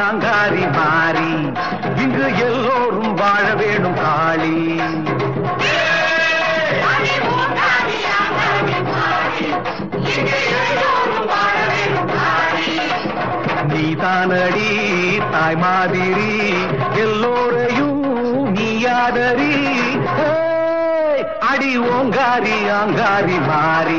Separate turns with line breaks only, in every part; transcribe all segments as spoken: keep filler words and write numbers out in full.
அங்காரி மாறி இங்கு எல்லோரும் வாழ வேணும் காளி. நீதானடி தாய் மாதிரி எல்லோரையும் நீயாதரி அடி ஓங்காரி அங்காரி மாறி.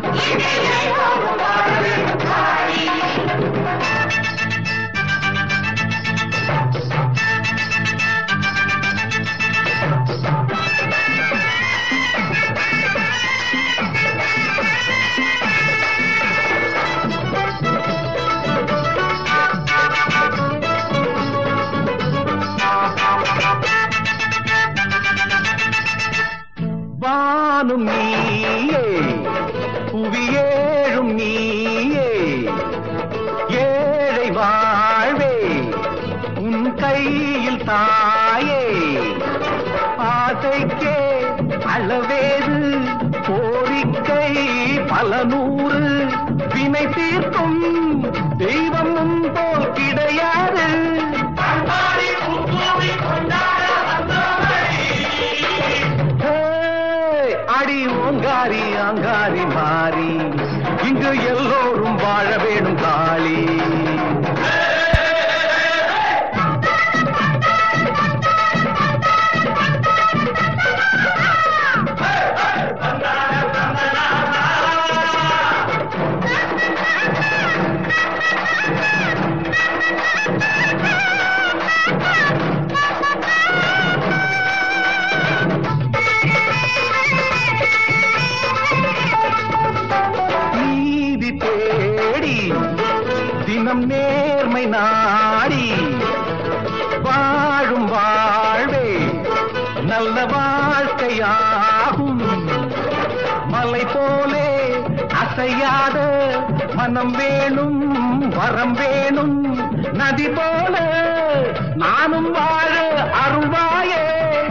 வானும் நீயே புவியேழும் நீயே ஏழை வாழ்வே உன் கையில் தாயே. ஆசைக்கே அளவேது கோரிக்கை பல நூறு வினை தீர்க்கும் தெய்வம் முன் போல் கிடையாது. அடி ஓங்காரி அங்காரி மாறி இங்கு எல்லோரும் வாழ வேணும் காளி. தினம் நேர்மை நாடி வாழும் வாழ்வே நல்ல வாழ்க்கையாகும். மலை போலே அசையாத மனம் வேணும் வரம் வேணும் நதி போல நானும் வாழ அருள்வாயே.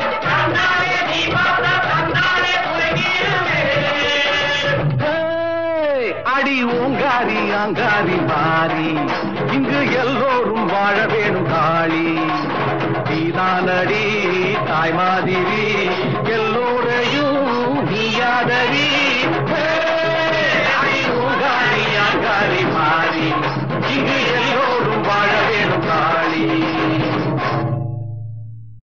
அடி ஓங்காரி அங்காரி மாறி இங்கு எல்லோரும் வாழ வேணும் காளி. நீதானடி தாய் மாதிரி